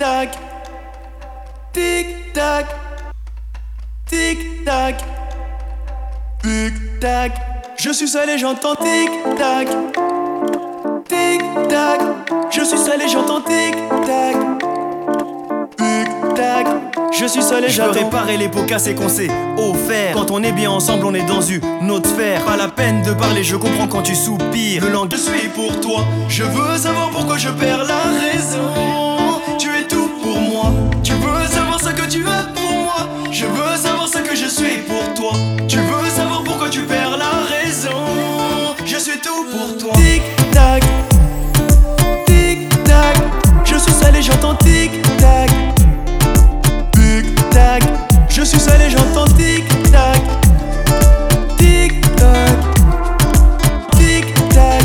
tac, tic tac, tic tac, tic tac. Je suis seul et j'entends tic tac, tic tac. Je suis seul et j'entends tic tac, tic tac. Je suis seul et j'attends. Je veux réparer les pots cassés qu'on s'est offert. Quand on est bien ensemble, on est dans une autre sphère. Pas la peine de parler, je comprends quand tu soupires. Le langage, je suis pour toi. Je veux savoir pourquoi je perds la raison. Tu es tout pour moi. Tu veux savoir ce que tu es pour moi. Je veux savoir ce que je suis pour toi. Tu veux savoir pourquoi tu perds la raison. Je suis tout pour toi. Tic tac, tic tac. Je suis seul et j'entends tic tac, tic tac. Je suis seul et j'entends tic tac, tic tac, tic tac.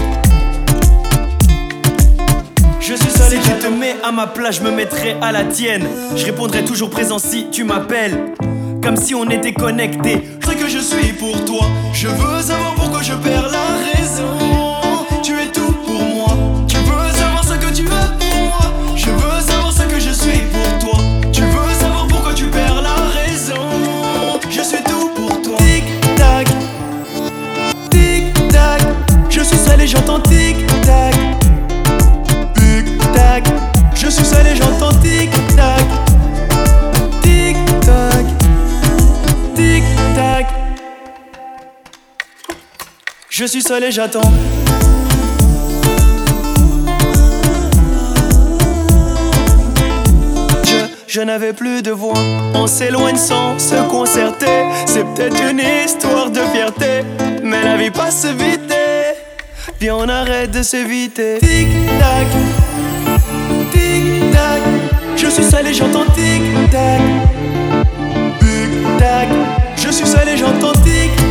Je suis seul et si tu te mets à ma place, je me mettrai à la tienne. Je répondrai toujours présent si tu m'appelles, comme si on était connectés. Je sais que je suis pour toi. Je veux savoir pourquoi je perds la raison. Tu es tout pour moi. Tu veux savoir ce que tu es pour moi. Je veux savoir ce que je suis pour toi. Tu veux savoir pourquoi tu perds la raison. Je suis tout pour toi. Tic tac, tic tac. Je suis seul et j'entends tic tac, tic tac. Je suis seul et j'entends tic tac, tic tac, tic tac. Je suis seul et j'attends. Je n'avais plus de voix. On s'éloigne sans se concerter. C'est peut-être une histoire de fierté, mais la vie passe vite. Viens, on arrête de s'éviter. Tic tac, tic tac. Je suis seul et j'entends tic tac, tic tac. Je suis seul et j'entends tic